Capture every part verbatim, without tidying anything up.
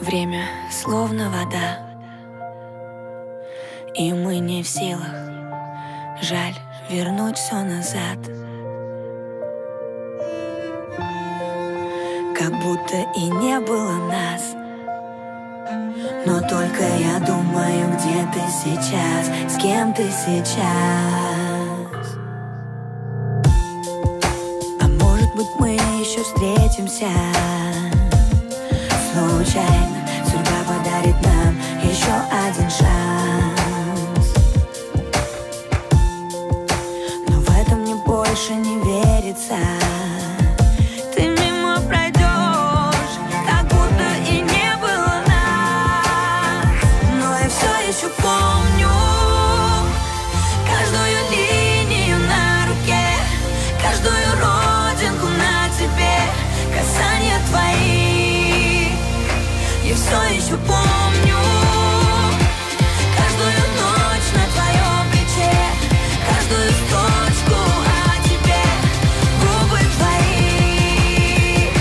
Время словно вода, и мы не в силах, жаль, вернуть все назад. Как будто и не было нас. Но только я думаю, где ты сейчас, с кем ты сейчас. А может быть, мы еще встретимся случайно. Судьба подарит нам еще один шанс. Но в этом мне больше не верится. Ты мимо пройдешь, как будто и не было нас. Но я все еще помню каждую линию на руке, каждую родинку на тебе, касания твои. Я все еще помню каждую ночь на твоем плече, каждую строчку о тебе, губы твои.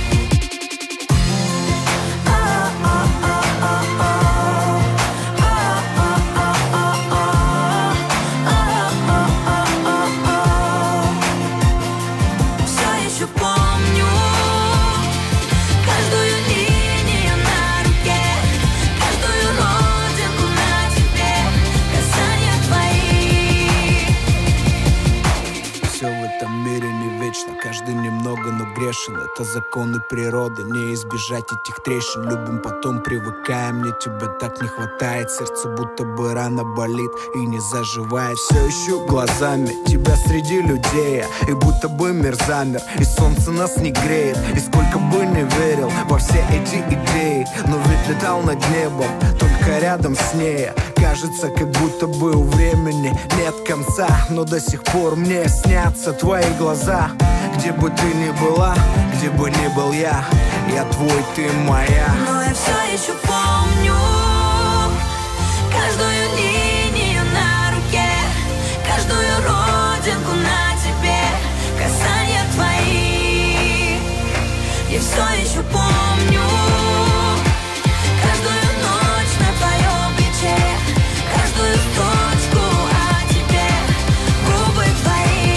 Все еще помню каждую линию на руке, каждую родинку на тебе, касания твои. Все в этом мире не вечно, каждый немного, но грешен. Это законы природы, не избежать этих трещин. Любим, потом привыкаем, мне тебя так не хватает. Сердце будто бы рана болит и не заживает. Все ищу глазами тебя среди людей, и будто бы мир замер, и солнце нас не греет. И сколько бы не верил во все эти идеи, но ведь летал над небом, только рядом с ней. Кажется, как будто бы у времени нет конца, но до сих пор мне снятся твои глаза. Где бы ты ни была, где бы ни был я, я твой, ты моя. Но я все еще помню каждую линию на руке, каждую родинку на тебе, касания твои. Я все еще помню каждую ночь на твоем плече, каждую строчку о тебе, губы твои.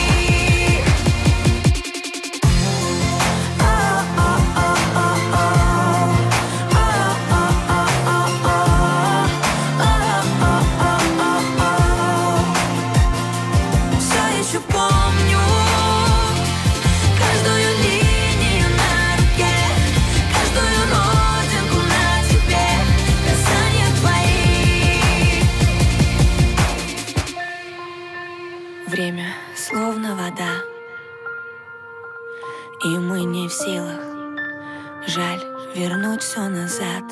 Все еще помню каждую линию на руке, каждую родинку на тебе, касания твои. Время словно вода, и мы не в силах, жаль, вернуть все назад.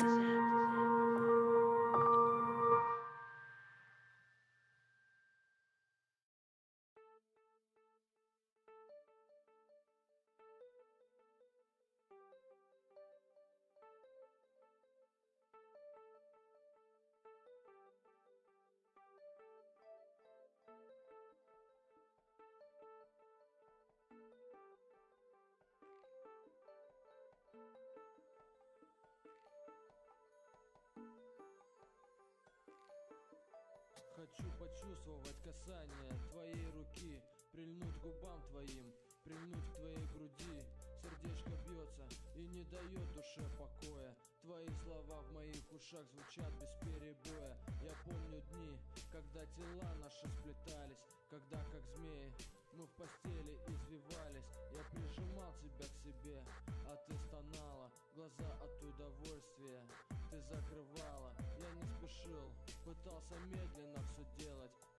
Хочу почувствовать касание твоей руки, прильнуть к губам твоим, прильнуть к твоей груди. Сердечко бьется и не дает душе покоя. Твои слова в моих ушах звучат без перебоя. Я помню дни, когда тела наши сплетались, когда как змеи мы в постели извивались. Я прижимал тебя к себе, а ты стонала, глаза от удовольствия ты закрывала. Я не спешил, пытался медленно все делать,